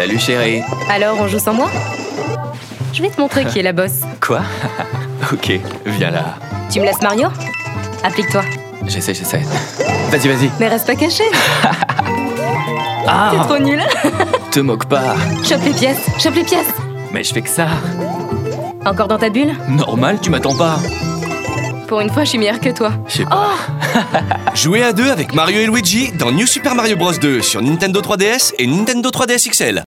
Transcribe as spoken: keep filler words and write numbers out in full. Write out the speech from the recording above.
Salut chérie. Alors, on joue sans moi? Je vais te montrer qui est la boss. Quoi? Ok, viens là. Tu me laisses Mario? Applique-toi. J'essaie, j'essaie. Vas-y, vas-y. Mais reste pas caché. Ah, T'es trop nul. te moque pas. Chope les pièces, chope les pièces. Mais je fais que ça. Encore dans ta bulle? Normal, tu m'attends pas. Pour une fois, je suis meilleure que toi. Je sais pas. Jouez à deux avec Mario et Luigi dans New Super Mario Bros deux sur Nintendo trois D S et Nintendo trois D S X L.